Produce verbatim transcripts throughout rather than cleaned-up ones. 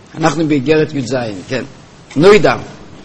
אנחנו באיגרת י"ז, כן. נוידם.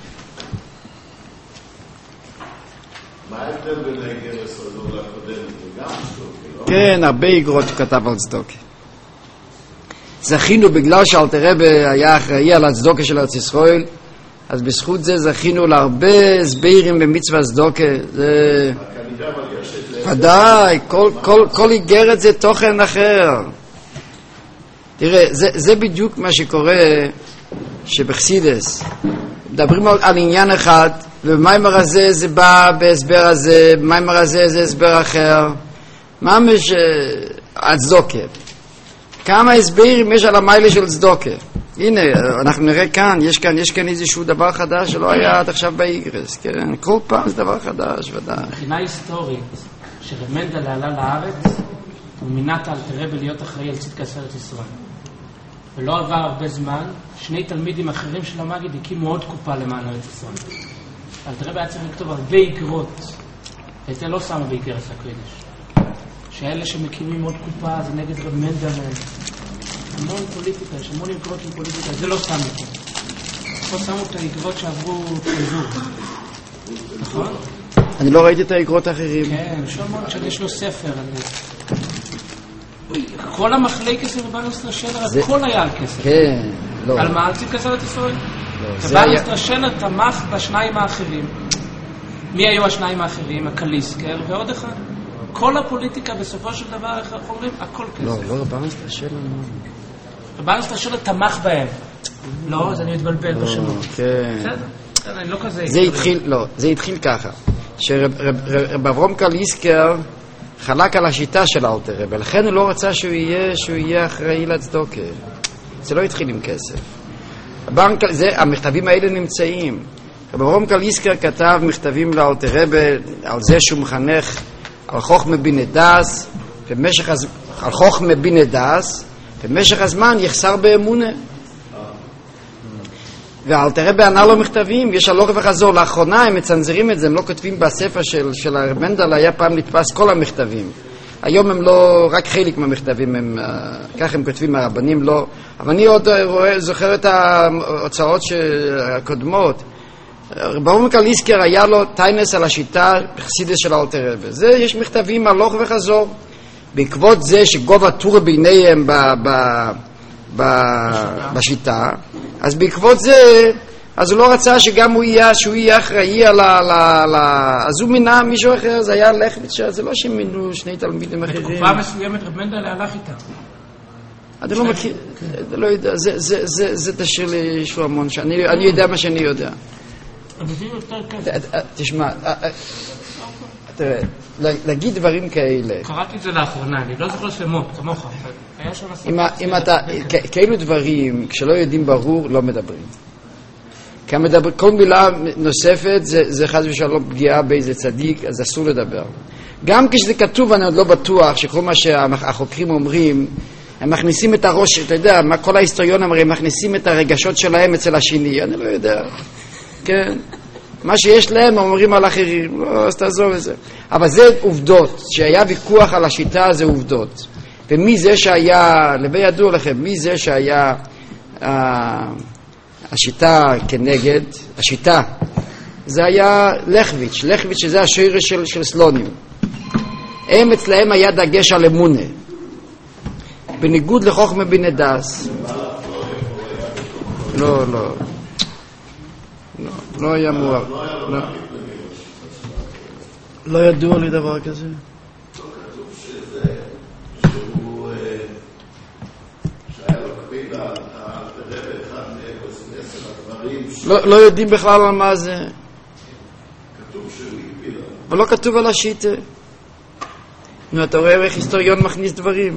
מה ההבדל בין האיגרת הזו לקודמת? זה גם צדוקה, לא? כן, הרבה איגרות כתב על צדוקה. זכינו בגלל שאלתר רבי היה אחראי על הצדוקה של ארץ ישראל, אז בזכות זה זכינו להרבה הסברים במצווה צדוקה. זה ודאי, כל, כל, כל איגרת זה תוכן אחר. תראה, זה, זה בדיוק מה שקורה שבחסידס מדברים על, על עניין אחד, ובמיימר הזה זה בא בהסבר הזה, במיימר הזה זה הסבר אחר. ממש הצדוקה, כמה הסברים יש על המיילה של צדוקה. הנה, אנחנו נראה כאן, יש כאן, יש כאן איזשהו דבר חדש שלא היה עד עכשיו באיגרס, כן? כל פעם זה דבר חדש, ודאי. מבחינה היסטורית, שרב מנדל עלה לארץ, הוא מינה את אלתר רבי להיות אחראי על צדקת ארץ ישראל. ולא עבר הרבה זמן, שני תלמידים אחרים של המגיד הקימו עוד קופה למען ארץ ישראל. אלתר רבי היה צריך לכתוב הרבה איגרות, ואת זה לא שמו באיגרת הקודש. שאלה שמקימים עוד קופה זה נגד רב מנדל. המון פוליטיקה, יש המון איגרות עם פוליטיקה, זה לא שמו פה. פה שמו את האיגרות שעברו חיזור. נכון? אני לא ראיתי את האיגרות האחרים. כן, שולמון שיש לו ספר. כל המחלקת רבנוס טרשלר, הכל היה על כסף. כן, לא. על מה? על צדקת ארץ ישראל? לא. רבנוס טרשלר תמך בשניים האחרים. מי היו השניים האחרים? הקליסקר ועוד אחד. כל הפוליטיקה בסופו של דבר, איך אנחנו אומרים, הכל כסף. לא, לא רבנוס טרשלר. רבנוס טרשלר תמך בהם. לא, אז אני מתבלבל בשמות. כן. בסדר, אני לא כזה. זה התחיל, לא, זה התחיל ככה. שרב אברהם קליסקר חלק על השיטה של אלתר רבי, ולכן הוא לא רצה שהוא יהיה, שהוא יהיה אחראי לצדוקה. זה לא התחיל עם כסף. זה, המכתבים האלה נמצאים. רב אברהם קליסקר כתב מכתבים לאלתר רבי על זה שהוא מחנך על חוכמה בינה דאס, במשך הז... על חוכמה בינה דאס, במשך הזמן יחסר באמונה. ואלתר רבי ענה לו מכתבים, יש הלוך וחזור. לאחרונה הם מצנזרים את זה, הם לא כותבים בספר של, של הרב מנדל, היה פעם נתפס כל המכתבים. היום הם לא, רק חלק מהמכתבים, הם, כך הם כותבים הרבנים, לא. אבל אני עוד רואה, זוכר את ההוצאות הקודמות. רב אברהם קליסקר היה לו טיינס על השיטה בחסידות של אלתר רבי. זה, יש מכתבים הלוך וחזור. בעקבות זה שגובה טור ביניהם ב... ב בשיטה, אז בעקבות זה, אז הוא לא רצה שגם הוא יהיה, שהוא יהיה אחראי על ה... אז הוא מינה מישהו אחר, זה היה לחביץ, זה לא שמינו שני תלמידים אחרים. בתקופה מסוימת רב מנדל הלך איתם. אני לא מכיר, לא יודע, זה תשאיר לי שהוא המון, אני יודע מה שאני יודע. תשמע, תראה, להגיד דברים כאלה. קראתי את זה לאחרונה, אני לא זוכר שמות, כמוך. אם אתה, כאלו דברים, כשלא יודעים ברור, לא מדברים. כל מילה נוספת, זה חס ושלום פגיעה באיזה צדיק, אז אסור לדבר. גם כשזה כתוב, אני עוד לא בטוח שכל מה שהחוקרים אומרים, הם מכניסים את הראש, אתה יודע, כל ההיסטוריונים הרי מכניסים את הרגשות שלהם אצל השני, אני לא יודע. כן. מה שיש להם אומרים על אחרים, לא, אז תעזוב את זה. אבל זה עובדות, שהיה ויכוח על השיטה זה עובדות. ומי זה שהיה, לבי ידוע לכם, מי זה שהיה אה, השיטה כנגד, השיטה, זה היה לחביץ', לחביץ' שזה השורש של, של סלונים. הם אצלהם היה דגש על אמונה. בניגוד לחוכמה בינה דאס. לא, לא. לא, לא היה מואר. לא. לא ידוע לי דבר כזה. לא כתוב שזה, שהוא, שהיה לו קפיד על הרב אחד מעשר הדברים. לא יודעים בכלל על מה זה. כתוב שהוא הקפיד. אבל לא כתוב על השיטה. נו, אתה רואה איך היסטוריון מכניס דברים.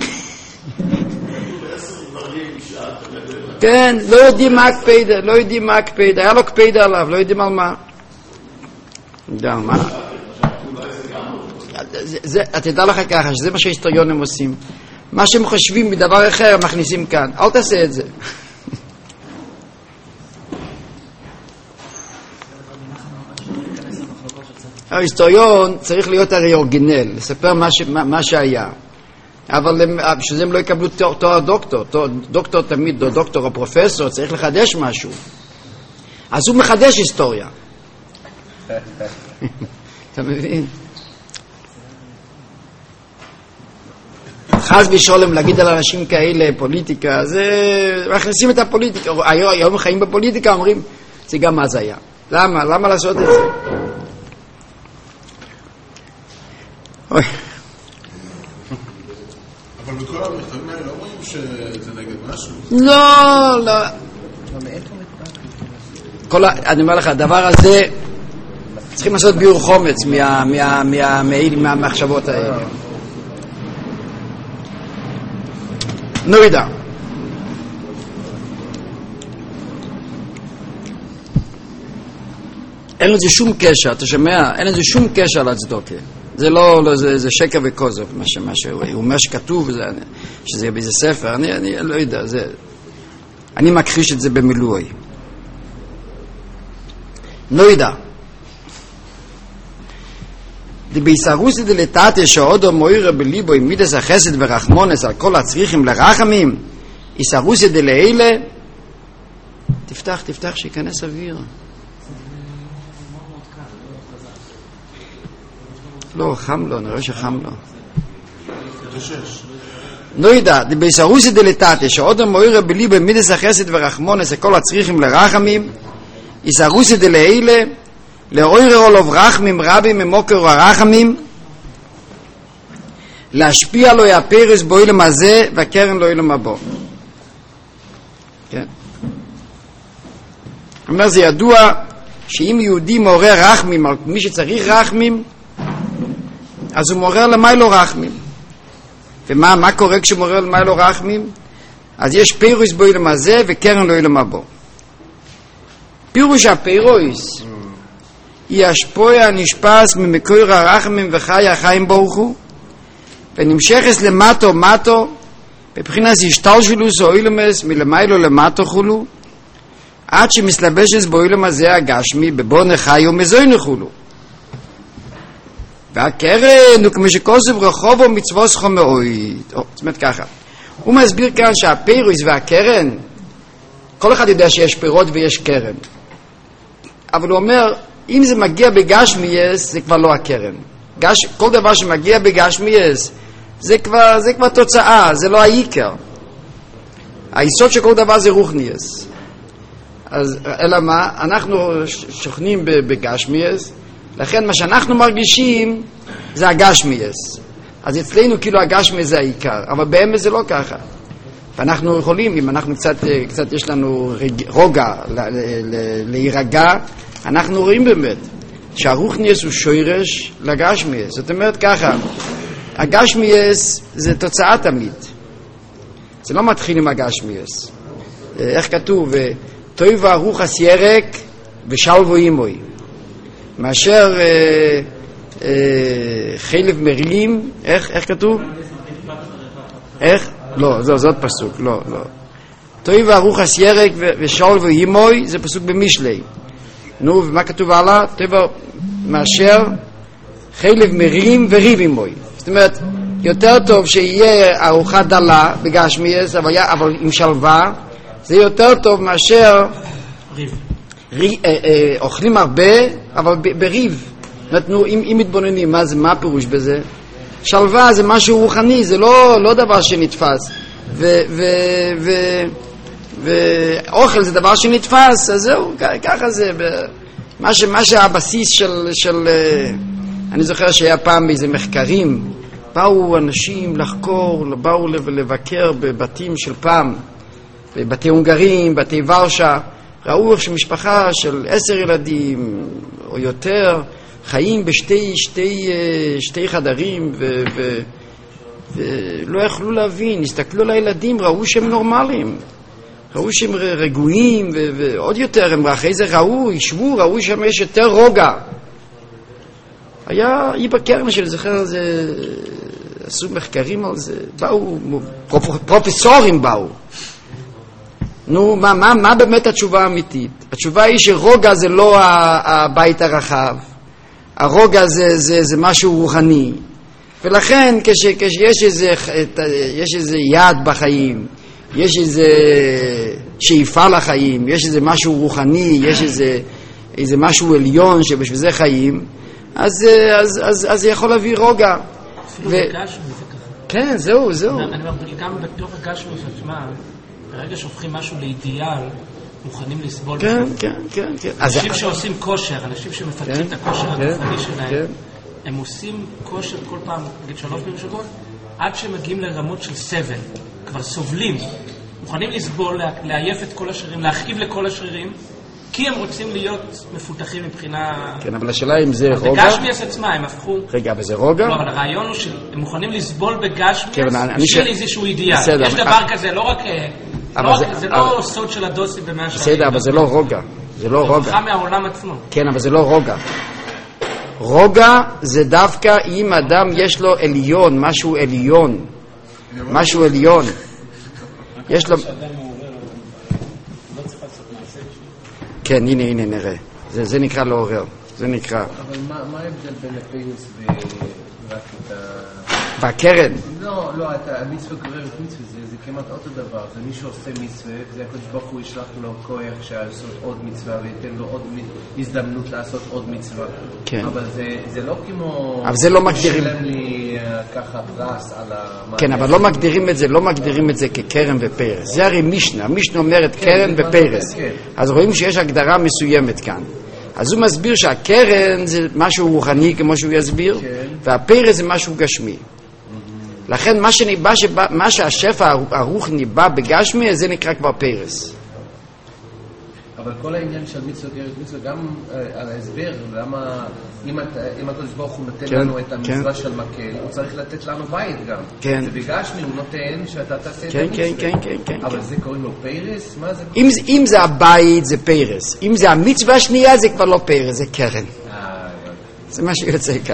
כן, לא יודעים מה הקפידה, לא יודעים מה הקפידה, היה לו קפידה עליו, לא יודעים על מה. יודע, מה? תדע לך ככה, שזה מה שההיסטוריונים עושים. מה שהם חושבים מדבר אחר, הם מכניסים כאן. אל תעשה את זה. ההיסטוריון צריך להיות הרי אורגינל, לספר מה, ש, מה, מה שהיה. אבל הם, בשביל זה הם לא יקבלו תואר, תואר דוקטור. תואר, דוקטור תמיד, או דוקטור או פרופסור, צריך לחדש משהו. אז הוא מחדש היסטוריה. אתה מבין? חס ושלום להגיד על אנשים כאלה פוליטיקה, זה מכניסים את הפוליטיקה. היום, היום חיים בפוליטיקה, אומרים, זה גם אז היה. למה? למה לעשות את זה? אוי. אבל בכל המכתבים האלה לא רואים שזה נגד משהו? לא, לא. כל ה... אני אומר לך, הדבר הזה צריכים לעשות ביור חומץ מה, מה, מה, מה, מהמחשבות האלה. נורידה. אין לזה שום קשר, אתה שומע? אין לזה שום קשר לצדוקה. זה לא, לא זה, זה שקר וכוזב, מה שמה שהוא אומר שכתוב, זה, שזה באיזה ספר, אני, אני לא יודע, זה, אני מכחיש את זה במילואי. נוידה. דביסרוסי דלתתיה שעודו מוירה בליבו עם מידס החסד ורחמונס על כל הצריכים לרחמים, איסרוסי דלאלה, תפתח, תפתח, שיכנס אוויר. לא, חם לו, נראה שחם לו. נוידה, דביסרוסי דלתתיה שעודו מוירה בליבו עם מידס החסד ורחמונס על כל הצריכים לרחמים, איסרוסי דלאלה, לאויר רולוב רחמים רבים ממוקר הרחמים, להשפיע לו יפרס באילם הזה והקרן לו אילם הבא. כן. אומר, זה ידוע שאם יהודי מעורר רחמים על מי שצריך רחמים, אז הוא מעורר למיילו רחמים. ומה מה קורה כשמעורר למיילו רחמים? אז יש פרס באילם הזה וקרן לו אילם הבא. פירוש הפרס היא השפויה נשפס ממקור הרחמים וחי החיים ברוך הוא, ונמשכס למטו מטו בבחינת השתלשלוס או אילמס מלמיילו למטו חולו, עד שמסלבשס באילם הזה הגשמי בבונה חי ומזוין חולו. והקרן הוא כמו שכוסף רחובו מצווס חומאוית. זאת אומרת ככה, הוא מסביר כאן שהפירוס והקרן, כל אחד יודע שיש פירות ויש קרן, אבל הוא אומר, אם זה מגיע בגשמייס, זה כבר לא הקרן. גש, כל דבר שמגיע בגשמייס, זה כבר, זה כבר תוצאה, זה לא העיקר. היסוד של כל דבר זה רוחנייס. אז, אלא מה? אנחנו שוכנים בגשמייס, לכן מה שאנחנו מרגישים, זה הגשמייס. אז אצלנו כאילו הגשמייס זה העיקר, אבל באמת זה לא ככה. ואנחנו יכולים, אם אנחנו קצת, קצת יש לנו רוגע, להירגע, אנחנו רואים באמת שהרוחניאס הוא שוירש לגשמיאס. זאת אומרת ככה, הגשמיאס זה תוצאה תמיד, זה לא מתחיל עם הגשמיאס. איך כתוב? טוב הרוחס ירק ושלבו אימוי, מאשר אה, אה, חלב מרילים. איך, איך כתוב? איך? לא, זה, זאת פסוק, לא, לא. טוב הרוחס ירק ושלבו אימוי זה פסוק במשלי. נו, ומה כתוב עלה? טבע מאשר חלב מרים וריב עמוי. זאת אומרת, יותר טוב שיהיה ארוחה דלה בגשמייס, אבל, אבל עם שלווה, זה יותר טוב מאשר ריב. רי, אה, אה, אוכלים הרבה, אבל ב, בריב. זאת אומרת, נו, אם, אם מתבוננים, מה זה, מה הפירוש בזה? שלווה זה משהו רוחני, זה לא, לא דבר שנתפס. ו... ו, ו ואוכל זה דבר שנתפס, אז זהו, ככה זה. מה, ש, מה שהבסיס של, של... אני זוכר שהיה פעם באיזה מחקרים, באו אנשים לחקור, באו לבקר בבתים של פעם, בבתי הונגרים, בתי ורשה, ראו שמשפחה של עשר ילדים או יותר חיים בשתי שתי, שתי חדרים ו, ו, ולא יכלו להבין, הסתכלו על הילדים, ראו שהם נורמליים, ראו שהם רגועים, ו- ועוד יותר, הם אחרי זה ראו, ישבו, ראו שם יש יותר רוגע. היה אי בקרן של זכר זה, עשו מחקרים על זה, באו, פרופ- פרופסורים באו. נו, מה, מה, מה באמת התשובה האמיתית? התשובה היא שרוגע זה לא הבית הרחב, הרוגע זה, זה, זה משהו רוחני. ולכן כש, כשיש איזה, יש איזה יעד בחיים, יש איזה שאיפה לחיים, יש איזה משהו רוחני, יש איזה, איזה משהו עליון שבשביל זה חיים, אז, אז, אז, אז זה יכול להביא רוגע. אפילו בגשמי זה ככה. כן, זהו, זהו. אני אומר, גם בתוך הגשמי עצמה, ברגע שהופכים משהו לאידיאל, מוכנים לסבול. כן, כן, כן, כן. אנשים שעושים כושר, אנשים שמפתחים את הכושר הגופני שלהם, הם עושים כושר כל פעם, נגיד שלוש פעמים בשבוע, עד שמגיעים לרמות של סבל, כבר סובלים, מוכנים לסבול, לעייף את כל השרירים, להכאיב לכל השרירים, כי הם רוצים להיות מפותחים מבחינה... כן, אבל השאלה אם זה רוגע... בגשמיאס עצמה הם הפכו... רגע, אבל זה רוגע? לא, אבל הרעיון הוא שהם מוכנים לסבול בגשמיאס בשביל איזשהו אידיאל. יש דבר כזה, לא רק... זה לא סוד של הדוסים במאה שערים. בסדר, אבל זה לא רוגע. זה לא רוגע. זה הוכחה מהעולם עצמו. כן, אבל זה לא רוגע. רוגע זה דווקא אם אדם יש לו עליון, משהו עליון. משהו עליון. יש לו... כן, הנה, הנה, נראה. זה, זה נקרא לעורר. זה נקרא. אבל מה, מה ההבדל בין הפיוס ורק את ה... והקרן? לא, לא, את המצווה גוררת מצווה, זה, זה כמעט אותו דבר. זה מי שעושה מצווה, זה הקדוש ברוך הוא ישלח לו כוח שיעשות עוד מצווה וייתן לו עוד הזדמנות לעשות עוד מצווה. כן. אבל זה, זה לא כמו... אבל זה לא מגדירים... שלם לי ככה פרס על ה... כן, אבל לא מגדירים את זה, לא מגדירים את זה כקרן ופרס. זה הרי מישנה, מישנה אומרת קרן ופרס. אז רואים שיש הגדרה מסוימת כאן. אז הוא מסביר שהקרן זה משהו רוחני כמו שהוא יסביר, והפרס זה משהו גשמי. לכן מה שניבא, מה שהשפע הרוחני בא בגשמי, זה נקרא כבר פרס. אבל כל העניין של מצווה גרת מצווה, גם על ההסבר, למה אם הקדוש ברוך הוא נותן לנו את המצווה של מקל, הוא צריך לתת לנו בית גם. זה בגשמי, הוא נותן שאתה תעשה את המצווה. אבל זה קוראים לו פרס? מה זה? אם זה הבית זה פרס, אם זה המצווה השנייה זה כבר לא פרס, זה קרן. זה מה שיוצא כאן.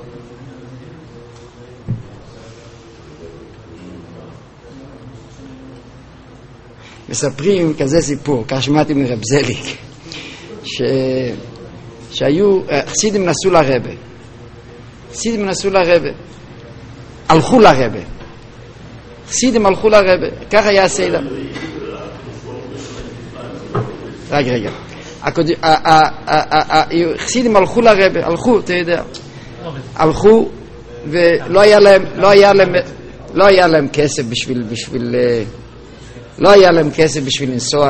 מספרים כזה סיפור, כך שמעתי מרב זליק, ש... שהיו, חסידים נסעו לרבה, חסידים נסעו לרבה, הלכו לרבה, חסידים הלכו לרבה, כך היה הסדר. רגע, רגע, חסידים הלכו לרבה, הלכו, אתה יודע, הלכו, ולא היה להם, לא היה להם, לא היה להם כסף בשביל, בשביל, לא היה להם כסף בשביל לנסוע,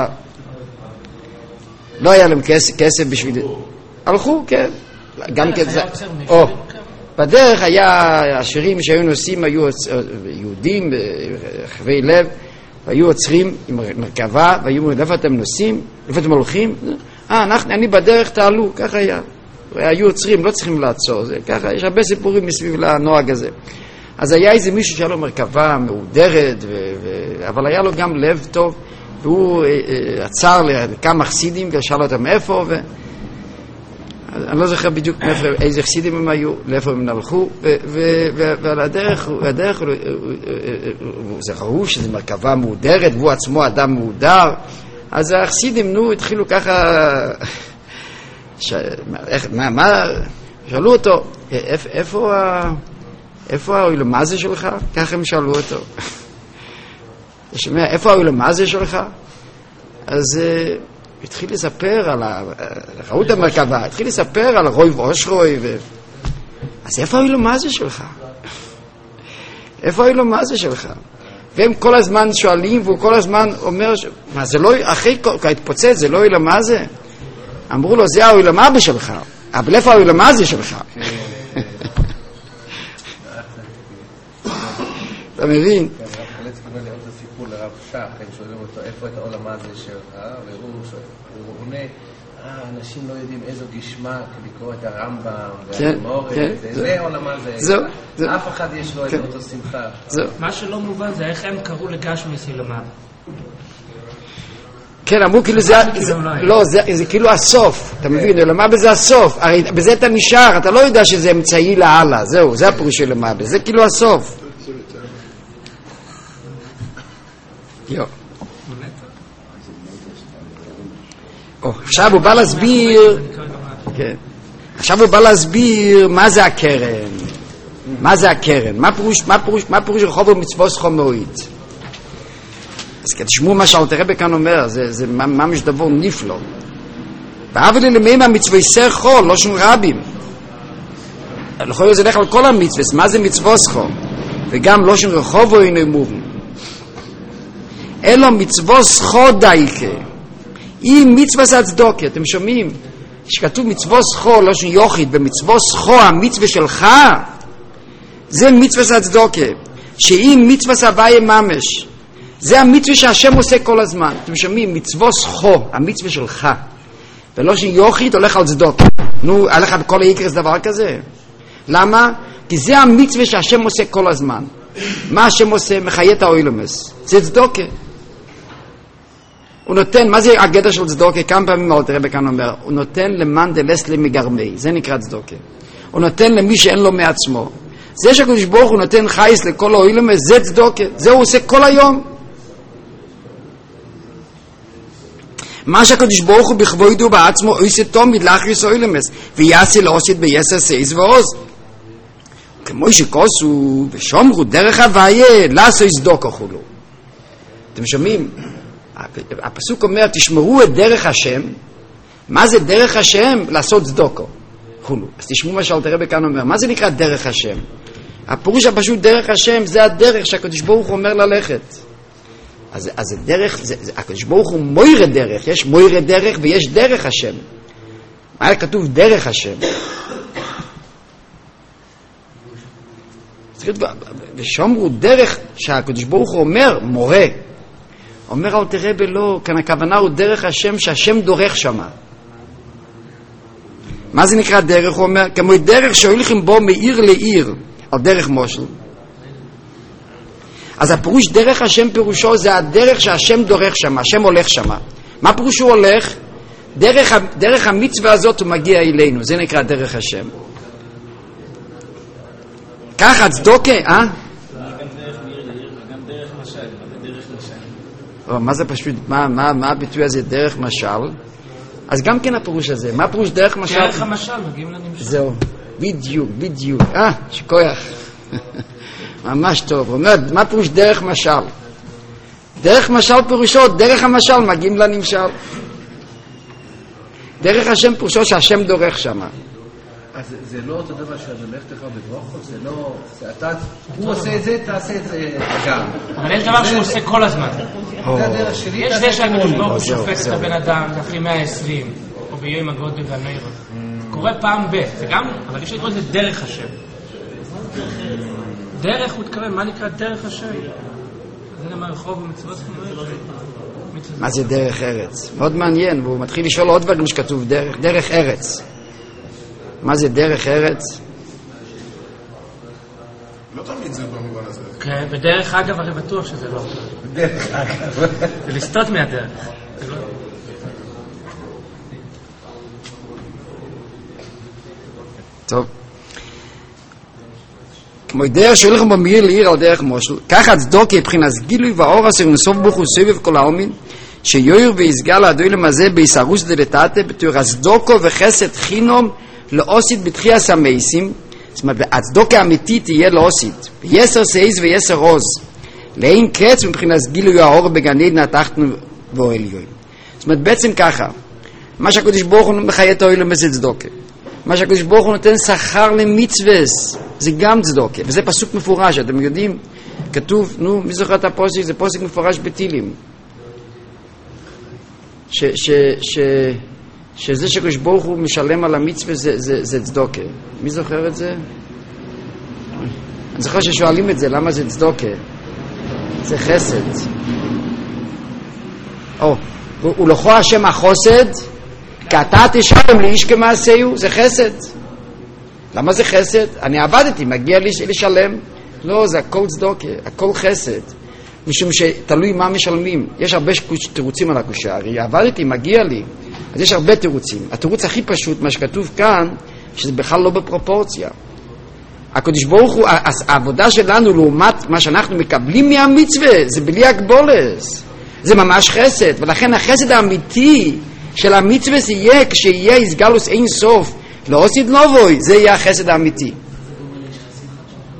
לא היה להם כסף, כסף בשביל... הלכו, כן. גם כזה... או, בדרך היה השירים שהיו נוסעים, היו יהודים, חווי לב, והיו עוצרים עם מרכבה, והיו אומרים, איפה אתם נוסעים? איפה אתם הולכים? אה, אנחנו, אני בדרך, תעלו, ככה היה. היו עוצרים, לא צריכים לעצור, זה ככה, יש הרבה סיפורים מסביב לנוהג הזה. אז היה איזה מישהו שהיה לו מרכבה מאודרת, ו- ו- אבל היה לו גם לב טוב, והוא אה, אה, עצר לכמה חסידים ושאל אותם איפה, ו- אני לא זוכר בדיוק מאיפה, איזה חסידים הם היו, לאיפה הם נלכו, ו- ו- ו- ועל הדרך, הדרך, זה ראו שזה מרכבה מאודרת, והוא עצמו אדם מאודר, אז החסידים, נו, התחילו ככה, ש- איך, מה, מה, שאלו אותו, איפה, איפה ה... איפה האוילמזה שלך? ככה הם שאלו אותו. שומע, איפה האוילמזה שלך? אז uh, התחיל לספר על ה... ראו את המרכבה, התחיל לספר על רוי ואושרוי ו... אז איפה האוילמזה שלך? איפה האוילמזה שלך? והם כל הזמן שואלים, והוא כל הזמן אומר, ש... מה זה לא, אחרי כל התפוצץ, זה לא אוילמזה? אמרו לו, זה האוילמזה שלך, אבל איפה האוילמזה שלך? אתה מבין? חלץ קיבל לי עוד סיפור לרב שח, הם שואלים אותו איפה את העולם הזה שלך, והוא עונה, אנשים לא יודעים איזו גשמה לקרוא את הרמב"ם והמורת, זה העולם הזה, אף אחד יש לו את אותו שמחה. מה שלא מובן זה איך הם קראו לגשמי סילמה. כן, אמרו כאילו זה, לא, זה כאילו הסוף, אתה מבין, למה בזה הסוף? הרי בזה אתה נשאר, אתה לא יודע שזה אמצעי להלאה, זהו, זה הפירוש של למה, זה כאילו הסוף. יו. או, עכשיו הוא בא להסביר, כן. עכשיו הוא בא להסביר מה זה הקרן. מה זה הקרן? מה פירוש, מה פירוש, מה פירוש רחוב ומצוות חומרית? אז תשמעו מה שאלתר רבי כאן אומר, זה, זה ממש דבר נפלא. ואבל למימה המצווי סר חול, לא שום רבים. יכול להיות זה הולך על כל המצוות, מה זה מצוות חול? וגם לא שום רחוב או אינו מובן. אלו מצוות חול דייקה. אם מצוות הצדוקה, אתם שומעים? שכתוב מצוות חול, לא שום יוחיד, במצוות חול, המצווה שלך, זה מצוות הצדוקה. שאם מצוות הוויה ממש, זה המצווה שהשם עושה כל הזמן. אתם שומעים? מצוות חול, המצווה שלך. ולא שיוחיד הולך על צדוק. נו, הלך על כל העיקר זה דבר כזה. למה? כי זה המצווה שהשם עושה כל הזמן. מה השם עושה? מחיה את האוילומס. זה צדוקה. הוא נותן, מה זה הגדר של צדוקה? כמה פעמים אלתר רבי כאן אומר, הוא נותן למאן דלס למגרמי. זה נקרא צדוקה. הוא נותן למי שאין לו מעצמו. זה שהקדוש ברוך הוא נותן חייס לכל האוילומס, זה צדוקה. זה הוא עושה כל היום. מה שהקדוש ברוך הוא בכבודו בעצמו עושה תמיד לאחריס אוילמס ויעשה לעושית ביסר סייס ועוז כמו שכוסו ושומרו דרך הוויה לעשו צדוקה חולו. אתם שומעים? הפסוק אומר תשמרו את דרך השם. מה זה דרך השם? לעשות צדוקה חולו. אז תשמעו מה שאלתר רבי כאן אומר, מה זה נקרא דרך השם? הפירוש הפשוט דרך השם זה הדרך שהקדוש ברוך הוא אומר ללכת. אז, אז זה דרך, זה, זה, הקדוש ברוך הוא מוירה דרך, יש מוירה דרך ויש דרך השם. מה כתוב דרך השם? ושומרו דרך שהקדוש ברוך הוא אומר, מורה. אומר אלתר רבי לא, כאן הכוונה הוא דרך השם שהשם דורך שמה. מה זה נקרא דרך? הוא אומר, כמו דרך שהולכים בו מעיר לעיר, על דרך מושל. אז הפירוש דרך השם פירושו זה הדרך שהשם דורך שם, השם הולך שם. מה פירוש הוא הולך? דרך, דרך המצווה הזאת הוא מגיע אלינו, זה נקרא דרך השם. ככה צדוקה, אה? גם דרך מעיר לעיר וגם דרך משל, מה דרך משל? מה זה פשוט, מה, מה, מה הביטוי הזה דרך משל? אז גם כן הפירוש הזה, מה פירוש דרך משל? דרך המשל, מגיעים לנמשל. זהו, בדיוק, בדיוק, אה, שכוח. ממש טוב. אומר, מה פירוש דרך משל? דרך משל פירושו, דרך המשל מגיעים לנמשל. דרך השם פירושו שהשם דורך שם. אז זה לא אותו דבר שאתה ללכת לך בדרוכות, זה לא... אתה, הוא עושה את זה, תעשה את זה גם. אבל יש דבר שהוא עושה כל הזמן. זה הדרך שלי. יש זה שהקדוש ברוך הוא שופט את הבן אדם, אחרי מאה ועשרים, או ביום הגודל והנעירה. זה קורה פעם ב... זה גם... אבל יש לקרוא את זה דרך השם. דרך הוא התכוון, מה נקרא דרך השם? זה למה רחוב ומצוות חומרית. מה זה דרך ארץ? מאוד מעניין, והוא מתחיל לשאול עוד דברים שכתוב דרך, דרך ארץ. מה זה דרך ארץ? לא תמיד זה במובן הזה. כן, בדרך אגב הרי בטוח שזה לא. דרך אגב. זה לסטות מהדרך. טוב. כמו דרך שהולכים במעיר לעיר על דרך מושל, ככה צדוקה מבחינת גילוי והאור אשר נסוף בו סובב כל העולמין, שיוער ויסגל האדוילם הזה בישרוס דלתתה בתור הצדוקה וחסד חינום לאוסית בתחיית המייסים. זאת אומרת, הצדוקה האמיתית תהיה לאוסית, יסר סייס ויסר עוז, לאין קץ מבחינת גילוי האור בגן עדן התחתון והעליון. זאת אומרת, בעצם ככה, מה שהקדוש ברוך הוא מחיה את האוילם הזה צדוקה. מה שהקדוש ברוך הוא נותן שכר למצווס, זה גם צדוקה, וזה פסוק מפורש, אתם יודעים, כתוב, נו, מי זוכר את הפוסק? זה פוסק מפורש בתהילים. ש, ש, ש, שזה שהקדוש ברוך הוא משלם על המצווה זה, זה, זה צדוקה. מי זוכר את זה? אני זוכר ששואלים את זה, למה זה צדוקה? זה חסד. או, הוא לכו השם החוסד, כי אתה תשלם לאיש כמעשהו, זה חסד. למה זה חסד? אני עבדתי, מגיע לי לשלם. לא, זה הכל צדוקה, הכל חסד. משום שתלוי מה משלמים. יש הרבה תירוצים על הקושה, הרי עבדתי, מגיע לי. אז יש הרבה תירוצים. התירוץ הכי פשוט, מה שכתוב כאן, שזה בכלל לא בפרופורציה. הקדוש ברוך הוא, העבודה שלנו לעומת מה שאנחנו מקבלים מהמצווה, זה בלי הגבולס. זה ממש חסד, ולכן החסד האמיתי של המצווה זה יהיה כשיהיה איסגלוס אין סוף, לא עושית נובוי, זה יהיה החסד האמיתי.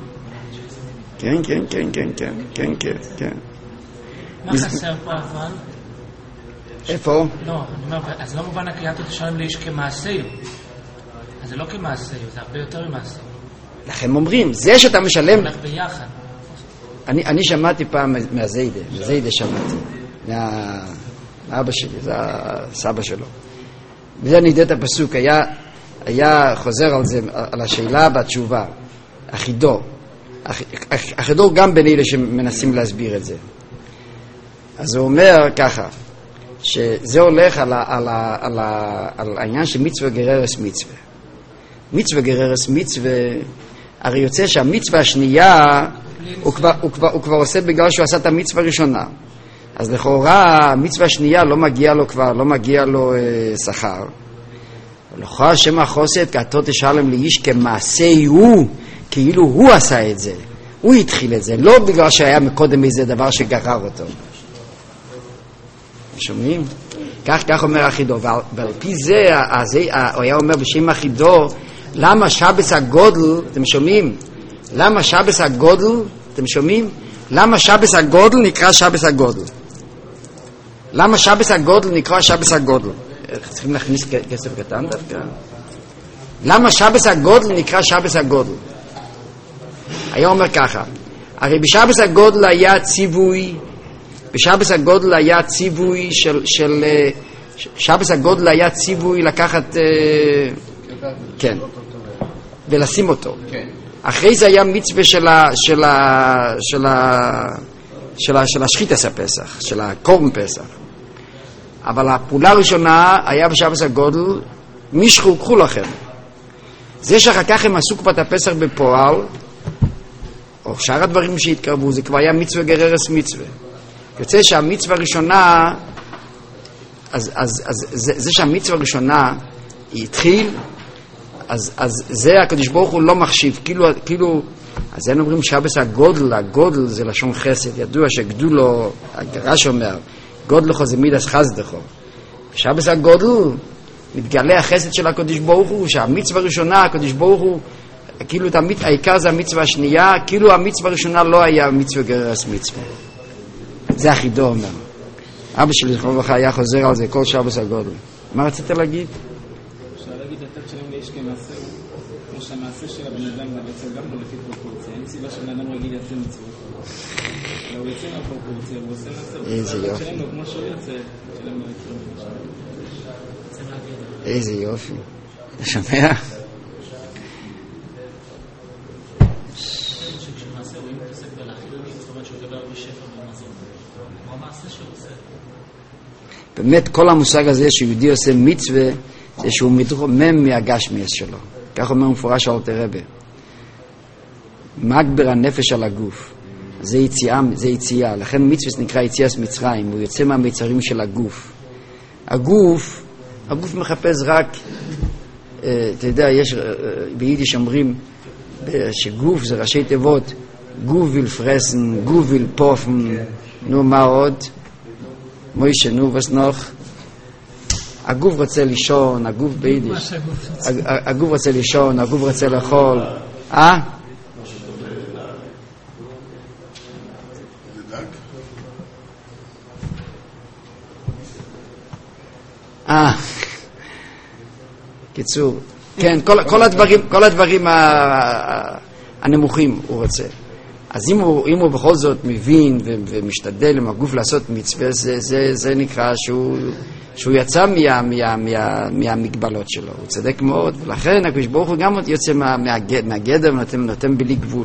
כן, כן, כן, כן, כן, כן, כן, כן. מה חסר פה אבל? איפה? לא, אני אומר, אז לא מובן הקריאת תשלם לאיש כמעשהו. אז זה לא כמעשהו, זה הרבה יותר ממעשהו. לכם אומרים, זה שאתה משלם... הולך ביחד. אני, אני שמעתי פעם מהזיידה, מהזיידה שמעתי, מהאבא שלי, זה הסבא שלו. וזה אני יודע את הפסוק, היה, היה חוזר על זה, על השאלה והתשובה, החידור. החידור גם בין אלה שמנסים להסביר את זה. אז הוא אומר ככה, שזה הולך על, ה, על, ה, על, ה, על העניין של מצווה גררס מצווה. מצווה גררס מצווה, הרי יוצא שהמצווה השנייה הוא כבר, הוא, כבר, הוא כבר עושה בגלל שהוא עשה את המצווה הראשונה. אז לכאורה המצווה השנייה לא מגיע לו כבר, לא מגיע לו אה, שכר. ולכאורה השם החוסד כעתו תשלם לאיש כמעשה הוא, כאילו הוא עשה את זה, הוא התחיל את זה, לא בגלל שהיה מקודם איזה דבר שגרר אותו. שומעים? כך, כך אומר החידור, ועל, ועל פי זה, זה הוא היה אומר בשם החידור, למה שבס הגודל, אתם שומעים? למה שבס הגודל, אתם שומעים? למה שבס הגודל נקרא שבס הגודל? למה שבס הגודל נקרא שבס הגודל? צריכים להכניס כסף קטן דווקא? למה שבס הגודל נקרא שבס הגודל? היה אומר ככה, הרי בשבס הגודל היה ציווי, בשבס הגודל היה ציווי של, של שבס הגודל היה ציווי לקחת, כן, ולשים אותו. אחרי זה היה מצווה של ה, של ה, של ה, של ה, של השחיטת הפסח, של הקורבן פסח. אבל הפעולה הראשונה היה בשבס הגודל, משכו, קחו לכם. זה שאחר כך הם עשו קופת הפסח בפועל, או שאר הדברים שהתקרבו, זה כבר היה מצווה גררס מצווה. יוצא שהמצווה הראשונה, אז, אז, אז זה, זה שהמצווה הראשונה היא התחיל, אז, אז זה הקדוש ברוך הוא לא מחשיב, כאילו, כאילו, אז הם אומרים שבס הגודל, הגודל זה לשון חסד, ידוע שגדולו, הגרש אומר, גודלו זה מידס חסדכו. שבס הגודל, מתגלה החסד של הקדוש ברוך הוא, שהמצווה הראשונה, הקדוש ברוך הוא, כאילו המצ... העיקר זה המצווה השנייה, כאילו המצווה הראשונה לא היה מצווה גררס מצווה. זה החידור אומר. אבא שלי זכרו לברכה היה חוזר על זה כל שבס הגודל. מה רצית להגיד? אפשר להגיד לתת שלם לאיש כמעשה, כמו שהמעשה של הבן אדם זה בעצם גם לא לפי פרופורציה. אין סיבה שבן אדם רגיל יעשה מצוות. הוא יוצא מהפרופורציה, הוא עושה מעשה. איזה יופי. שלם לו כמו שהוא יוצא, שלם לו יצא. איזה יופי. אתה שומע? באמת כל המושג הזה שיהודי עושה מצווה זה שהוא מתרומם מהגשמיאס שלו. כך אומר מפורש אלתר רבי. מגבר הנפש על הגוף. זה יציאה, זה יציאה. לכן מצווה נקרא יציאת מצרים. הוא יוצא מהמיצרים של הגוף. הגוף, הגוף מחפש רק, אתה יודע, יש ביידיש אומרים שגוף זה ראשי תיבות, גוף ויל פרסן, גוף ויל פופן, נו מה עוד? מוישה, נו, וס נוח? הגוף רוצה לישון, הגוף ביידיש. הגוף רוצה לישון, הגוף רוצה לאכול. אה? אה. קיצור. כן, כל הדברים, כל הדברים הנמוכים הוא רוצה. אז אם הוא, אם הוא בכל זאת מבין ו- ומשתדל עם הגוף לעשות מצווה, זה, זה, זה נקרא שהוא, שהוא יצא מה, מה, מה, מהמגבלות שלו. הוא צדק מאוד, ולכן הקדוש ברוך הוא גם יוצא מה, מהגדר, מהגדר ונותן, נותן בלי גבול.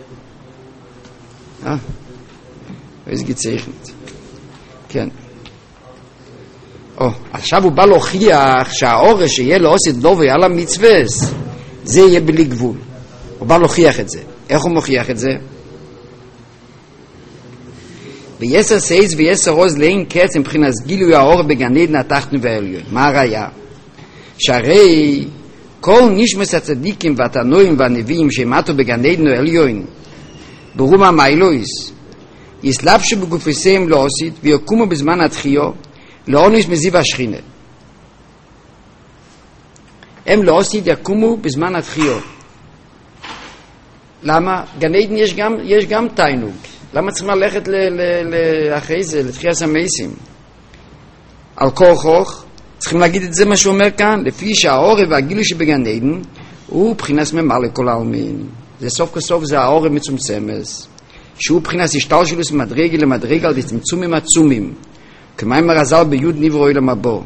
אה? איזה גיצייכנת. כן. או, עכשיו הוא בא להוכיח שהאורש שיהיה לו עושת דו ויהיה לה מצווה, זה יהיה בלי גבול. הוא בא להוכיח את זה. איך הוא מוכיח את זה? ויסר סייז ויסר עוז לאין קץ מבחינת גילוי האור בגן עדן התחתון והעליון. מה הראיה? שהרי כל נשמס הצדיקים והתנועים והנביאים שמתו בגן עדן העליון ברום המיילויס יסלבשו בגופיסיהם לעושית ויקומו בזמן התחיו לעונש מזיו השכינה. הם לעושית יקומו בזמן התחיו. למה? גן עדן יש גם, יש גם תיינוג. למה צריכים ללכת ל, ל, ל, אחרי זה, לתחיית המייסים? על כורחוך, צריכים להגיד את זה מה שהוא אומר כאן, לפי שהעורב והגילוי שבגן עדן הוא בחינת ממלא כל העלמין. זה סוף כסוף זה העורב מצומצמס, שהוא בחינת השתלשלות ממדרגה למדרגה על צמצומים עצומים. כמאמר הז"ל ביוד נברא עולם הבא.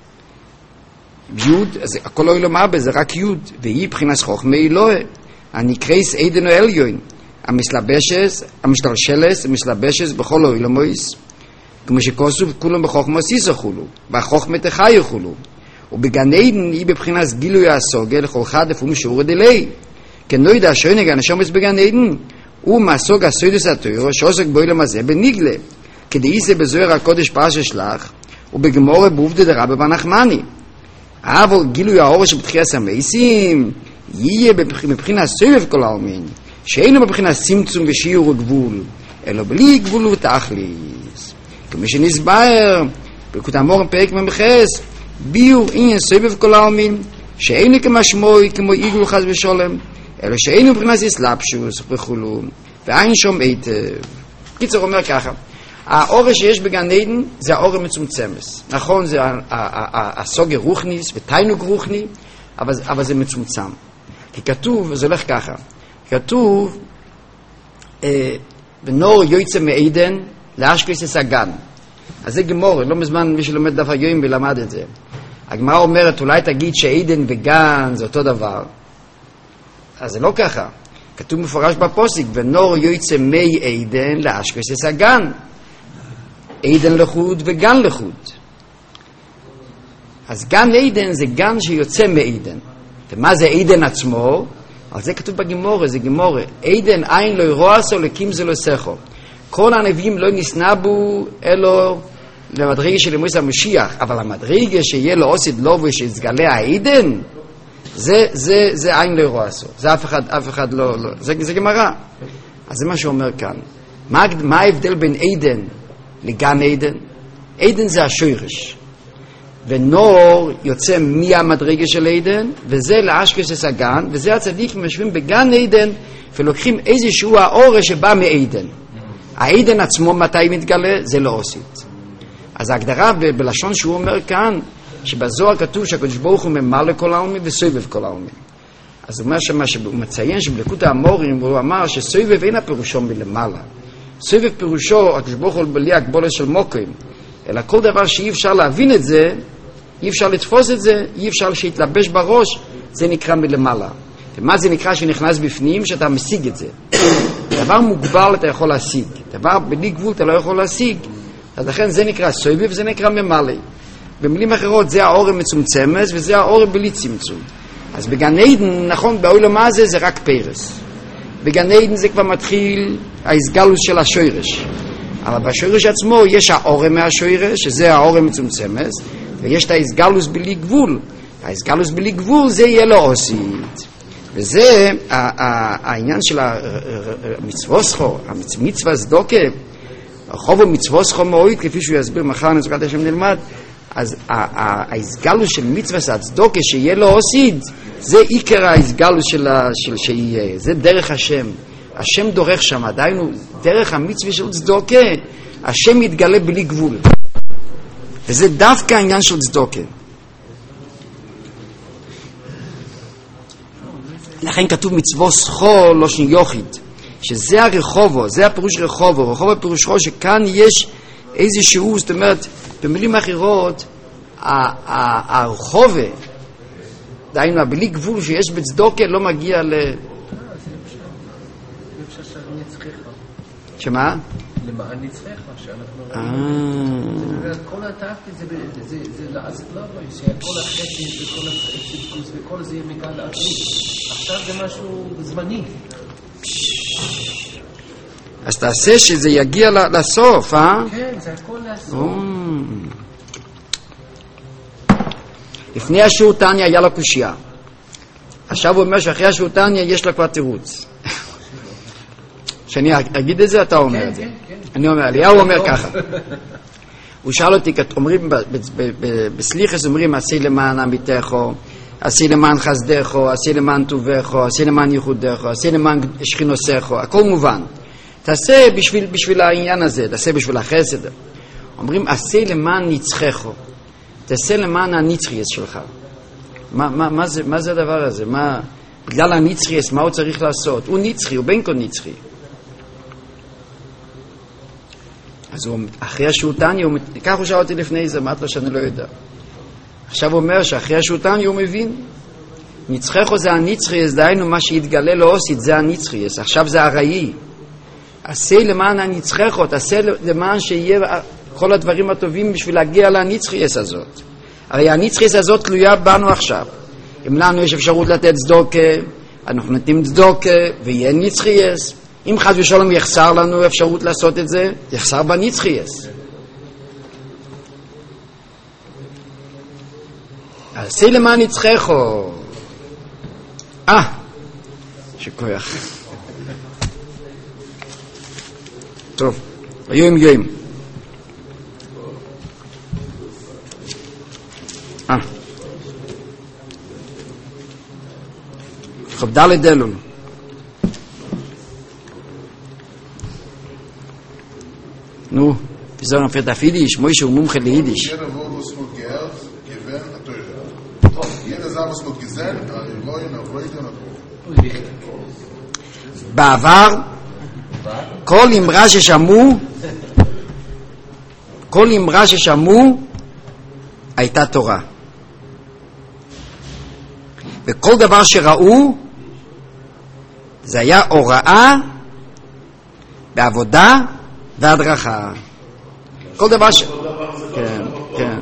יוד, אז הכל עולם הבא זה רק יוד, והיא בחינת חוכמה אלוהי, הנקראת עדן העליון, המסלבשת, המשתלשלת, המסלבשת בכל העולמות, כמו שכתוב כולם בחוכמה יזכו, והחוכמה תחייכו, ובגן עדן היא בבחינת גילוי הסוגיה לכל אחד לפעמים שיעור דלי. כנויד השוינג הנשומץ בגן עדן הוא מהסוג הסוידוס התורה שעוסק בעולם הזה בניגלה, כדאיסה בזוהר הקודש פרשת שלח ובגמורה בעובדא דרבא בר נחמני. אבל גילוי האור שבתחיית המייסים יהיה מבחינת סובב כל העלמין, שאינו מבחינת צמצום ושיעור וגבול, אלא בלי גבול ותכליס. כמו שנסבר בליקוט המוהר"ן פרק ממחס, ביור עניין סובב כל העלמין, שאינו כמשמעוי כמו עיגול חס ושלום, אלא שאינו מבחינת אסלאפשוס וכולו, ואין שום היטב. קיצור אומר ככה, האור שיש בגן עדן זה האור המצומצמס. נכון, זה הסוגר רוחניס ותיינוג רוחני, אבל, אבל זה מצומצם. כי כתוב, וזה הולך ככה, כתוב, אה, ונור יוצא מעדן לאשקלס הגן. אז זה גמור, לא מזמן מי שלומד דף היום ולמד את זה. הגמרא אומרת, אולי תגיד שעדן וגן זה אותו דבר. אז זה לא ככה. כתוב מפורש בפוסק, ונור יוצא מי עדן לאשקלס הגן. עדן לחוד וגן לחוד. אז גן עדן זה גן שיוצא מעדן. ומה זה עדן עצמו? על זה כתוב בגמורה, זה גמורה. עדן אין לא ירועסו לקים זה לא סכו. כל הנביאים לא נסנבו אלו למדרגה של אמוס המשיח, אבל המדרגה שיהיה לו עושית לו ושיתגלה העדן, זה, זה, זה אין לא ירועסו. זה אף אחד, אף אחד לא, לא. זה, זה גמרא. אז זה מה שאומר כאן. מה, מה ההבדל בין עדן לגן עדן? עדן זה השורש. ונור יוצא מהמדרגה של עדן, וזה לאשקלס הגן, וזה הצדיקים יושבים בגן עדן, ולוקחים איזשהו האור שבא מעדן. העדן עצמו מתי מתגלה? זה לא עושית. אז ההגדרה ב- בלשון שהוא אומר כאן, שבזוהר כתוב שהקדוש ברוך הוא ממלא כל העלמין וסובב כל העלמין. אז הוא אומר שמה שהוא מציין שבליקוט האמורים, הוא אמר שסובב אין הפירושו מלמעלה. סובב פירושו, הקדוש ברוך הוא בלי הגבולת של מוקים, אלא כל דבר שאי אפשר להבין את זה, אי אפשר לתפוס את זה, אי אפשר שיתלבש בראש, זה נקרא מלמעלה. ומה זה נקרא שנכנס בפנים? שאתה משיג את זה. דבר מוגבל אתה יכול להשיג, דבר בלי גבול אתה לא יכול להשיג. אז לכן זה נקרא סובב, זה נקרא ממלא. במילים אחרות זה האור המצומצמס וזה האור בלי צמצום. אז בגן עדן, נכון, בעולם הזה זה רק פרס. בגן עדן זה כבר מתחיל ההסגלות של השורש. אבל בשורש עצמו יש האור מהשורש, שזה האור המצומצמס, ויש את ההסגלוס בלי גבול. ההסגלוס בלי גבול זה יהיה לו עושית. וזה העניין של המצווסכו, המצווה סדוקה, רחוב המצווסכו מאוית, כפי שהוא יסביר מחר נזכרת השם נלמד. אז ההסגלוס של מצווה סדוקה שיהיה לו עושית, זה עיקר ההסגלוס של שיהיה, זה דרך השם. השם דורך שם, עדיינו דרך המצווה של צדוקה, השם מתגלה בלי גבול. וזה דווקא העניין של צדוקה. לכן כתוב מצוו סחו לא שניוכית, שזה הרחובו, זה הפירוש רחובו. רחובו הפירוש רחובו שכאן יש איזשהו, זאת אומרת, במילים אחרות, הרחובה, דיינו, בלי גבול שיש בצדוקה לא מגיע ל... שמה? למען נצחך, שאנחנו... אה... כל התאפי זה לעשות לא בוי, שכל החצי וכל הצדקוס וכל זה מגל לעצמי. עכשיו זה משהו זמני. אז תעשה שזה יגיע לסוף, אה? כן, זה הכל לסוף. לפני השיעור תניה היה לה קושיה. עכשיו הוא אומר שאחרי השיעור תניה יש לה כבר תירוץ. שאני אגיד את זה, אתה אומר את זה. אני אומר, אליהו אומר ככה. הוא שאל אותי, אומרים בסליחס, אומרים, עשי למען עמיתךו, עשי למען חסדךו, עשי למען טובךו, עשי למען ייחודךו, עשי למען שכינוסךו, הכל מובן. תעשה בשביל, בשביל העניין הזה, תעשה בשביל החסד. אומרים, עשי למען נצחךו, תעשה למען הנצחייס שלך. מה, מה, מה, זה, מה זה הדבר הזה? מה, בגלל הנצחייס, מה הוא צריך לעשות? הוא נצחי, הוא בין כה נצחי. אז הוא, אחרי השעותני, כך הוא שאל אותי לפני זה, אמרת לו שאני לא יודע. עכשיו הוא אומר שאחרי השעותני הוא מבין. נצחךו זה הנצחייס, דהיינו מה שהתגלה לאוסית, זה הנצחייס. עכשיו זה הראי. עשה למען הנצחךו, תעשה למען שיהיה כל הדברים הטובים בשביל להגיע לנצחייס הזאת. הרי הנצחייס הזאת תלויה בנו עכשיו. אם לנו יש אפשרות לתת צדוקה, אנחנו נותנים צדוקה ויהיה נצחייס. אם חס ושלום יחסר לנו אפשרות לעשות את זה, יחסר בנצחייס. עשה למען נצחךו. אה, שכוח. טוב, היו הם גאים. אה. חוב ד' דלון. נו, פיזור נפת אף יידיש, מוישה הוא מומחה ליידיש. בעבר כל אמרה ששמעו כל אמרה ששמעו הייתה תורה, וכל דבר שראו זה היה הוראה בעבודה והדרכה. כל דבר ש... כן, כן.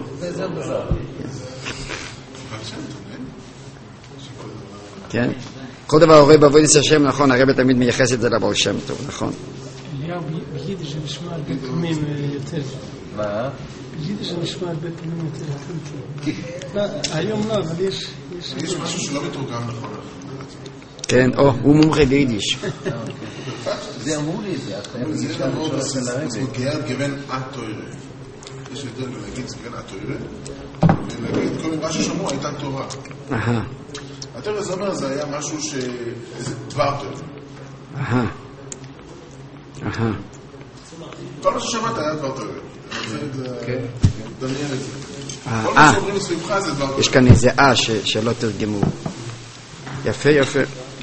כן. כל דבר הורה בעבודת השם, נכון, הרב תמיד מייחס את זה לבעל שם טוב, נכון. אליהו, ביידיש זה נשמע הרבה פעמים יותר. מה? ביידיש זה נשמע הרבה פעמים יותר. היום לא, אבל יש... יש משהו שלא מתורגם נכון. כן, או, הוא מומחה ביידיש. זה אמרו לי, זה זה אמרו בסגוגייר גוון התוירה. יש יותר להגיד זה גוון התוירה, ולהגיד כל אמרה ששמעו הייתה תורה. אהה. התורה זה אומר, זה היה משהו ש... איזה דבר תורה. אהה. אהה. כל מה ששמעת היה דבר תורה. כן. דמיין את זה. כל אה, מה שאומרים סביבך זה דבר תורה. יש כאן איזה אה שלא תרגמו. יפה, יפה.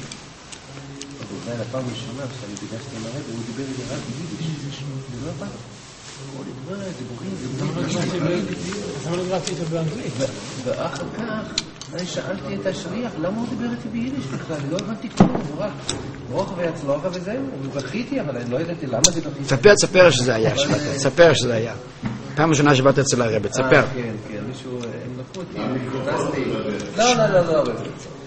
הפעם ראשונה כשאני דיגשתי עם הרב, הוא דיבר את זה רק ביידיש. זה לא הבא. הוא דיבר את דיבורים, אז למה לא גרעתי את זה באנגלית? ואחר כך אני שאלתי את השליח, למה הוא דיבר איתי ביידיש בכלל? לא הבנתי כלום, הוא רק רוח ויצלוחה וזהו. ובכיתי, אבל אני לא ידעתי למה זה בכיתי. ספר, ספר שזה היה, ספר שזה היה. פעם ראשונה שבאת אצל הרב, ספר. כן, כן, מישהו, הם לקחו אותי, נכנסתי. לא, לא, לא, לא.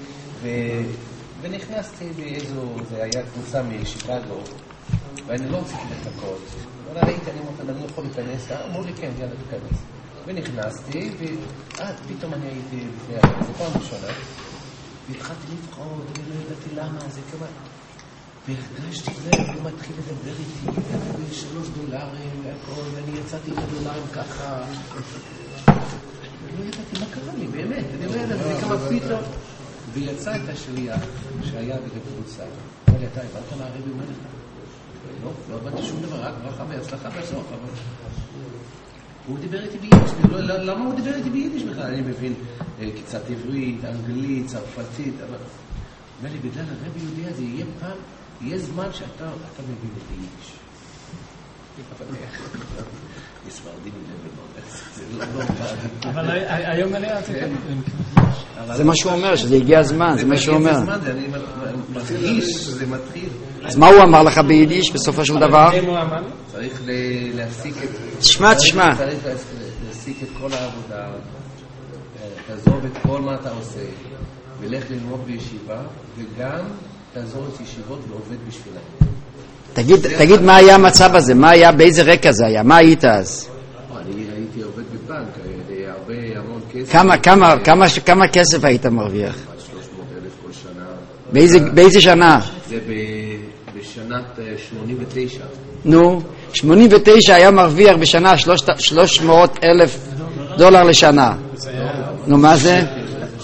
ונכנסתי באיזו, זה היה קבוצה משיקגו, ואני לא רציתי לחכות. אבל ראיתי, אני אמרתי, אני לא יכול להיכנס, אמרו לי כן, יאללה תיכנס. ונכנסתי, ועד פתאום אני הייתי בפני אחת, זו פעם ראשונה, והתחלתי לבחור, אני לא ידעתי למה, זה כמה... והרגשתי זה, הוא מתחיל לדבר איתי, ושלוש דולרים והכל, ואני יצאתי את הדולרים ככה. אני לא ידעתי מה קרה לי, באמת, אני לא ידעתי, זה כמה פתאום. ויצא את השליח שהיה בקבוצה. אמר לי, אתה הבנת להרבי אומר לך? לא, לא הבנתי שום דבר, רק ברכה והצלחה בסוף, אבל... הוא דיבר איתי ביידיש, למה הוא דיבר איתי ביידיש בכלל? אני מבין קצת עברית, אנגלית, צרפתית, אבל... אומר לי, בגלל הרבי יודע, זה יהיה פעם, יהיה זמן שאתה מבין את ביידיש. אבל איך? מספרדים לב אבל היום עליה זה זה מה שהוא אומר, שזה הגיע הזמן, זה מה שהוא אומר. אני מרגיש שזה מתחיל. אז מה הוא אמר לך ביידיש בסופו של דבר? צריך להפסיק את... תשמע, תשמע. צריך להפסיק את כל העבודה, תעזוב את כל מה אתה עושה, ולך ללמוד בישיבה, וגם תעזור את ישיבות ועובד בשבילם. תגיד, תגיד מה היה המצב הזה, מה היה, באיזה רקע זה היה, מה היית אז? אני הייתי עובד בבנק, הרבה, המון כסף. כמה, כמה, כמה, כמה כסף היית מרוויח? שלוש מאות אלף כל שנה. באיזה, באיזה שנה? זה בשנת שמונים ותשע. נו, שמונים ותשע היה מרוויח בשנה שלוש מאות אלף דולר לשנה. נו, מה זה?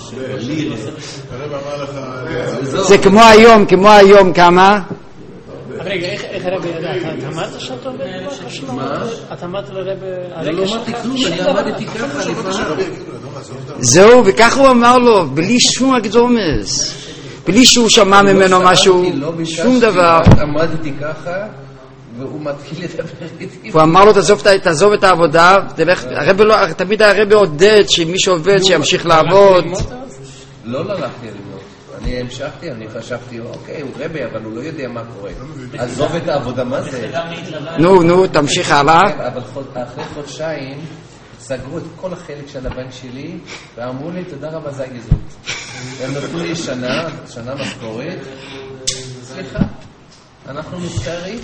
זה כמו היום, כמו היום, כמה? רגע, איך הרב ידע? אתה אמרת שאתה עובד בכוח שלו? מה? אתה אמרת לרב... לא אמרתי כלום, אני עמדתי ככה לפעמים. זהו, וככה הוא אמר לו, בלי שום הקדומס. בלי שהוא שמע ממנו משהו, שום דבר. עמדתי ככה, והוא מתחיל לדבר איתי. הוא אמר לו, תעזוב את העבודה, תמיד הרב עודד שמי שעובד שימשיך לעבוד. לא ללכתי ללמוד. אני המשכתי, אני חשבתי, אוקיי, הוא רבי, אבל הוא לא יודע מה קורה. עזוב את העבודה, מה זה? נו, נו, תמשיך הלאה. אבל אחרי חודשיים סגרו את כל החלק של הבנק שלי, ואמרו לי, תודה רבה, זה הגזות. הם נתנו לי שנה, שנה משכורת. סליחה, אנחנו מצטערים.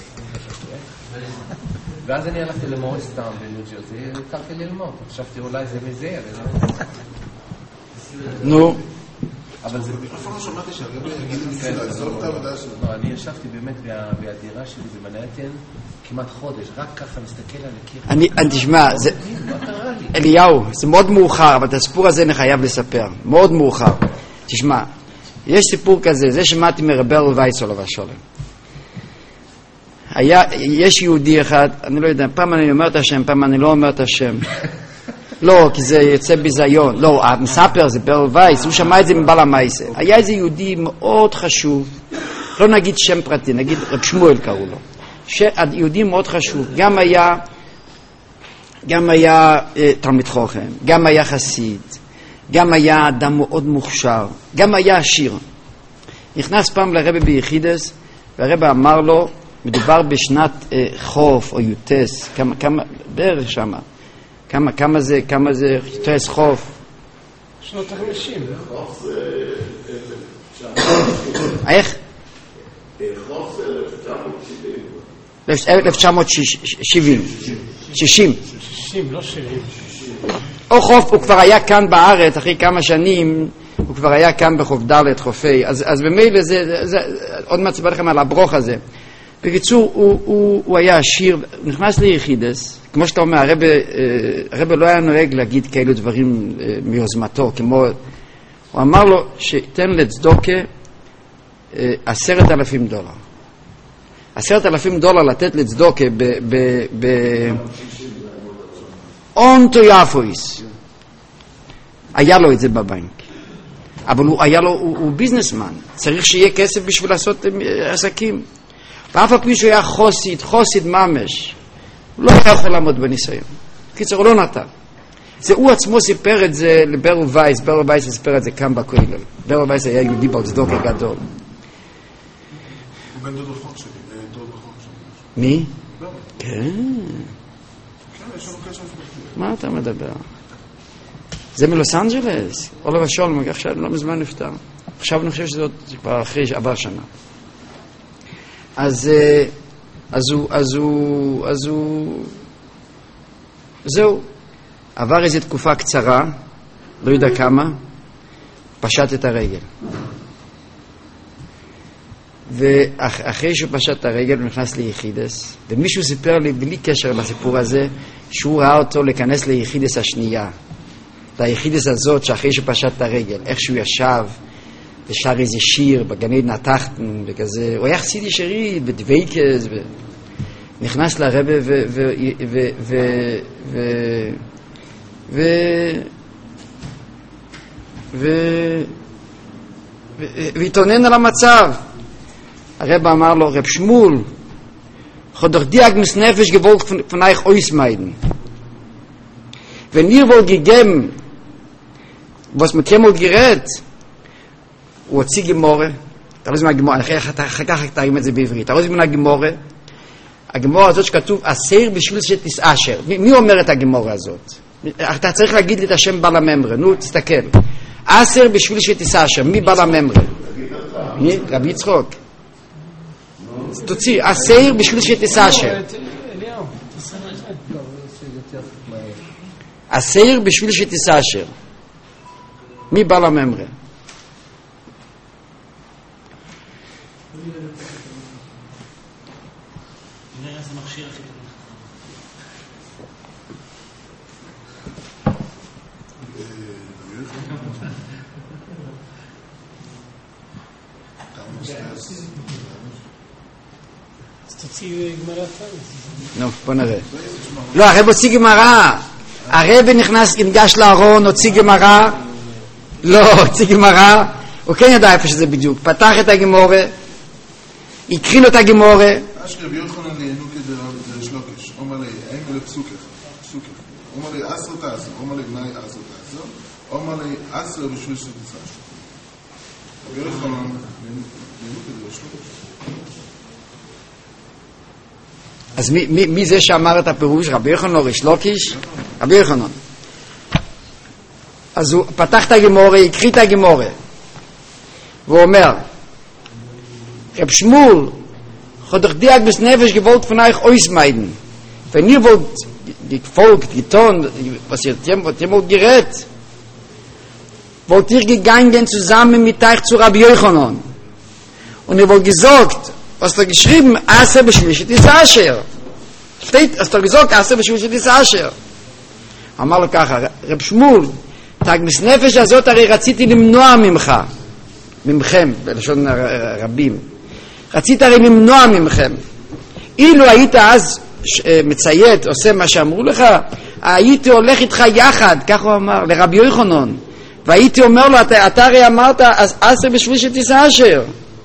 ואז אני הלכתי למוריסטאון בניו ג'רזי, התחלתי ללמוד. חשבתי, אולי זה מזה, אבל נו. אבל זה... איפה לא שמעתי שהרבי יגיד לי לעזוב את העבודה שלו? לא, אני ישבתי באמת בהדירה שלי במנהטן כמעט חודש, רק ככה מסתכל על הקיר. אני, תשמע, זה... אליהו, זה מאוד מאוחר, אבל את הסיפור הזה אני חייב לספר. מאוד מאוחר. תשמע, יש סיפור כזה, זה שמעתי מרבל וייס עליו השולם. היה, יש יהודי אחד, אני לא יודע, פעם אני אומר את השם, פעם אני לא אומר את השם. לא, כי זה יוצא ביזיון. לא, המספר זה ברל וייס, הוא שמע את זה מבעל המייסה. היה איזה יהודי מאוד חשוב, לא נגיד שם פרטי, נגיד רב שמואל קראו לו. יהודי מאוד חשוב, גם היה, גם היה אה, תלמיד חוכם, גם היה חסיד, גם היה אדם מאוד מוכשר, גם היה עשיר. נכנס פעם לרבי ביחידס, והרבי אמר לו, מדובר בשנת אה, חוף או יוטס, כמה, כמה, בערך שמה. כמה, כמה זה, כמה זה יוטס חוף? שנות חמישים. חוף זה איך? חוף זה אלף תשע מאות שבעים. אלף תשע מאות שבעים. שישים. שישים, לא שבעים. או חוף, הוא כבר היה כאן בארץ, אחרי כמה שנים, הוא כבר היה כאן בחוף ד' חופי, אז, אז במילא זה, זה, זה, עוד מעט ספר לכם על הברוך הזה. בקיצור, הוא, הוא, הוא היה עשיר, הוא נכנס ליחידס, כמו שאתה אומר, הרב, הרב לא היה נוהג להגיד כאלו דברים מיוזמתו, כמו, הוא אמר לו שתן לצדוקה עשרת אלפים דולר. עשרת אלפים דולר לתת לצדוקה ב... ב, ב אונטו יפויס. היה לו את זה בבנק. אבל הוא היה לו, הוא, הוא ביזנסמן. צריך שיהיה כסף בשביל לעשות עסקים. ואף על פי שהוא היה חוסיד, חוסיד ממש. הוא לא היה יכול לעמוד בניסיון. קיצר, הוא לא נתן. זה הוא עצמו סיפר את זה לברל וייס, ברל וייס סיפר את זה כאן בכולל. ברל וייס היה יהודי בצדוקה גדול. הוא בן דוד רחוק שלי, דוד רחוק שלי. מי? לא. כן. כן, יש לנו קשר משפחתי. מה אתה מדבר? זה מלוס אנג'לס, אולב השולם, עכשיו לא מזמן נפטר. עכשיו אני חושב שזה כבר אחרי עבר שנה. אז, אז הוא, אז הוא, אז הוא, זהו. עבר איזו תקופה קצרה, לא יודע כמה, פשט את הרגל. ואחרי שהוא פשט את הרגל הוא נכנס ליחידס, ומישהו סיפר לי בלי קשר לסיפור הזה שהוא ראה אותו להיכנס ליחידס השנייה, ליחידס הזאת שאחרי שהוא פשט את הרגל, איך שהוא ישב ושר איזה שיר בגני נתחתן וכזה, הוא היה חסידי שירי בדוויקס, נכנס לרבא ו ו ו ו ו ו ו והתעונן על המצב. הרב אמר לו, רב שמואל, חודך דיאגנוס נפש gewollt von euch ausmeiden. Wenn ihr wohl gegeben, was mit Kemol gerät, הוא הוציא גמורה, אתה לא זמן הגמורה, אחר כך תרים את זה בעברית, אתה לא זמן הגמורה, הגמורה הזאת שכתוב, אסיר בשביל שתסעשר. מי אומר את הגמורה הזאת? אתה צריך להגיד לי את השם בעל הממרה, נו, תסתכל. אסיר בשביל שתסעשר, מי בעל הממרה? מי? רבי יצחוק. תוציא, אסיר בשביל שתסעשר. אסיר בשביל שתסעשר. מי בעל הממרה? אז תוציא גמרא אחת. נו, בוא נראה. לא, הרב הוציא גמרא. הרב נכנס, ניגש לארון, הוציא גמרא. לא, הוציא גמרא. הוא כן ידע איפה שזה בדיוק. פתח את הגמורה, הקריא לו את הגמורה. אשרי רבי יוחנן ליהנו כדרש לוקש. אומר לי, אין מלא פסוקך. פסוקך. אומר לי, עשר תעזר. אומר לי, בני עשר תעזר. אומר לי, עשר בשביל שתצא. רבי יוחנן ליהנו כדרש לוקש. אז מי, מי, מי זה שאמר את הפירוש? רבי יוחנן או ריש לוקיש? רבי יוחנן. אז הוא פתח את הגמורה, הקריא את הגמורה. והוא אומר, רב שמואל, חודך דיאק bis nefesh gewollt von euch ausmeiden. Wenn ihr wollt gefolgt, getan, was ihr dem gerät, wollt ihr gegangen zusammen mit euch zu Rabbi Yochanan. Und ihr wollt gesagt, was da geschrieben, Aser beschwishet ist Asher. Steht, was da gesagt, Aser beschwishet ist Asher. אמר לו ככה, רב שמואל, תג bis nefesh הזאת הרי רציתי למנוע ממך, ממכם, בלשון רבים. רצית הרי למנוע ממכם. אילו היית אז מציית, עושה מה שאמרו לך, הייתי הולך איתך יחד, כך הוא אמר, לרבי יוחנן, והייתי אומר לו, אתה, אתה הרי אמרת, אז עשר בשבישת תישא אשר.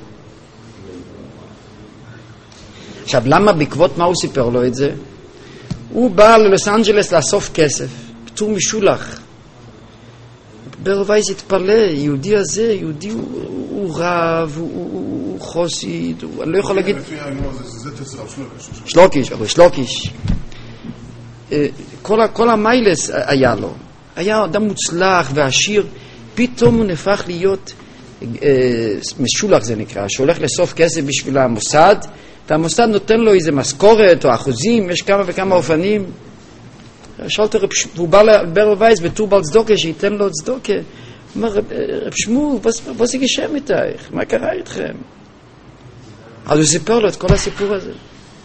עכשיו, למה בעקבות מה הוא סיפר לו את זה? הוא בא ללוס אנג'לס לאסוף כסף, פטור משולח. ברב וייס התפלא, יהודי הזה, יהודי הוא, הוא רב, הוא, הוא חוסיד, הוא, אני לא יכול להגיד... שלוקיש, אבל שלוקיש. כל, כל המיילס היה לו. היה אדם מוצלח ועשיר, פתאום הוא נפח להיות משולח זה נקרא, שהולך לסוף כסף בשביל המוסד, והמוסד נותן לו איזה משכורת או אחוזים, יש כמה וכמה אופנים. שאלת רב שמואל, הוא בא לברב וייס בטור בעל צדוקה, שייתן לו צדוקה. הוא אומר, רב שמואל, בוא זה גשם איתך, מה קרה איתכם? אז הוא סיפר לו את כל הסיפור הזה.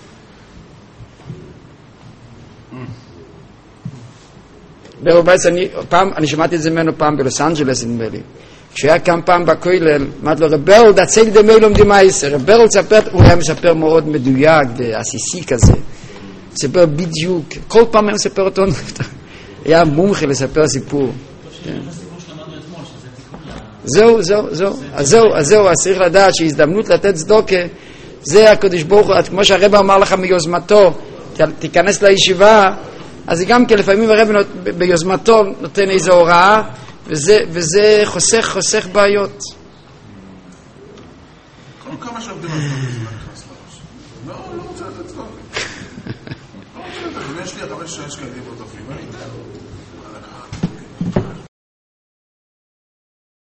ברב וייס, אני שמעתי את זה ממנו פעם בלוס אנג'לס, נדמה לי. כשהיה כמה פעם בכולל, אמרתי לו, רב ברל, דצל דמי לומדי מייסר. רב ברל ספר, הוא היה מספר מאוד מדויק, ועסיסי כזה. ספר בדיוק, כל פעם היה מספר אותו, היה מומחה לספר סיפור. זהו, זהו, זהו, אז זהו, אז זהו, אז צריך לדעת שהזדמנות לתת צדוקה, זה הקדוש ברוך הוא, כמו שהרב אמר לך מיוזמתו, תיכנס לישיבה, אז גם כן לפעמים הרב ביוזמתו נותן איזו הוראה, וזה חוסך, חוסך בעיות. כמה שעובדים על זה נכנס לראש? לא, לא רוצה לתת צדוקה. יש לי חמש שש כאלה,